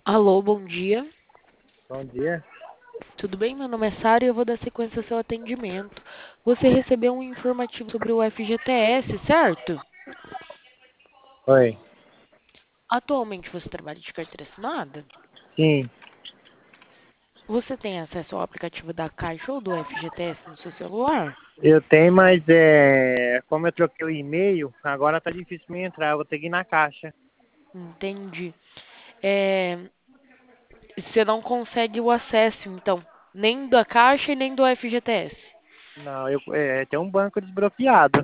Alô, bom dia. Bom dia. Tudo bem? Meu nome é Sara e eu vou dar sequência ao seu atendimento. Você recebeu um informativo sobre o FGTS, certo? Oi. Atualmente você trabalha de carteira assinada? Sim, Você tem acesso ao aplicativo da Caixa ou do FGTS no seu celular? eu tenho, mas como eu troquei o e-mail, agora tá difícil me entrar. Eu vou ter que ir na caixa. Entendi. É, você não consegue o acesso, então, nem da Caixa e nem do FGTS. Não, tem um banco desbloqueado.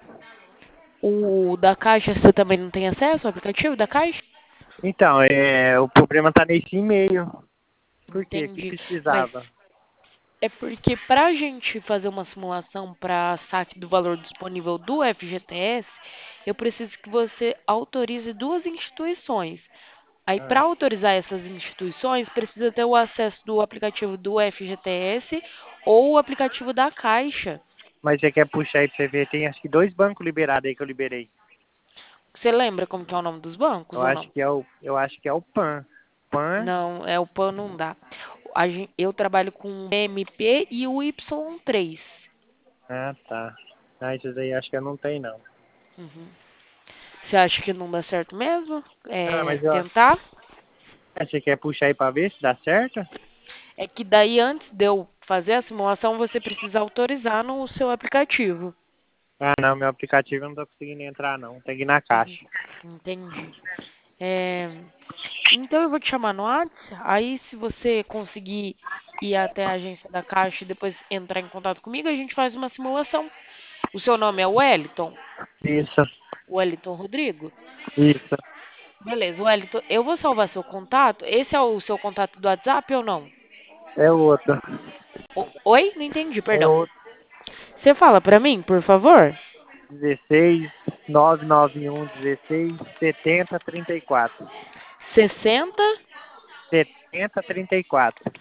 O da Caixa você também não tem acesso ao aplicativo da Caixa? Então, o problema tá nesse e-mail. Por quê? O que Entendi. Mas precisava? é porque para a gente fazer uma simulação para saque do valor disponível do FGTS, eu preciso que você autorize duas instituições. Aí, para Ah, autorizar essas instituições, precisa ter o acesso do aplicativo do FGTS ou o aplicativo da Caixa. mas você quer puxar aí pra você ver? Tem acho que dois bancos liberados aí que eu liberei. Você lembra como que é o nome dos bancos ou não? Eu acho que é o PAN. PAN? Não, é o PAN não dá. Eu trabalho com o MP e o Y3. Ah, tá. Ah, esses aí acho que eu não tenho, não. Uhum. Você acha que não dá certo mesmo? Ah, É, mas ó, tentar? você quer puxar aí pra ver se dá certo? É que daí antes de eu fazer a simulação, você precisa autorizar no seu aplicativo. Ah, não, meu aplicativo eu não tô conseguindo entrar, não. Tem que ir na Uhum. caixa. Entendi. É, então eu vou te chamar no WhatsApp, aí se você conseguir ir até a agência da Caixa e depois entrar em contato comigo, a gente faz uma simulação. O seu nome é Wellington? Isso, Wellington Rodrigo? isso. Beleza, Wellington, eu vou salvar seu contato. Esse é o seu contato do WhatsApp ou não? É outro. Oi? Não entendi, É perdão. outro. Você fala pra mim, por favor? 16 991 16 70 34. 60 70 34.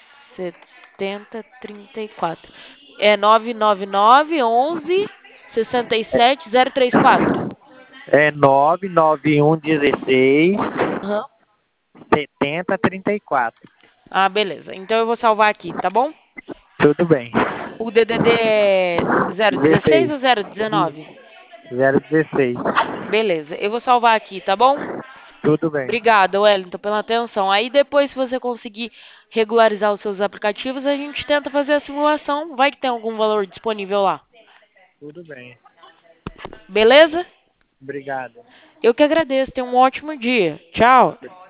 7034. É 999 11 67034. É 991 16 Aham. 70 34. Ah, beleza. Então eu vou salvar aqui, tá bom? Tudo bem. O DDD é 016 16. ou 019? 016. Beleza, eu vou salvar aqui, tá bom? Tudo bem. Obrigada, Wellington, pela atenção. Aí depois, se você conseguir regularizar os seus aplicativos, a gente tenta fazer a simulação. Vai que tem algum valor disponível lá. Tudo bem. Beleza? Obrigado. Eu que agradeço. Tenha um ótimo dia. Tchau.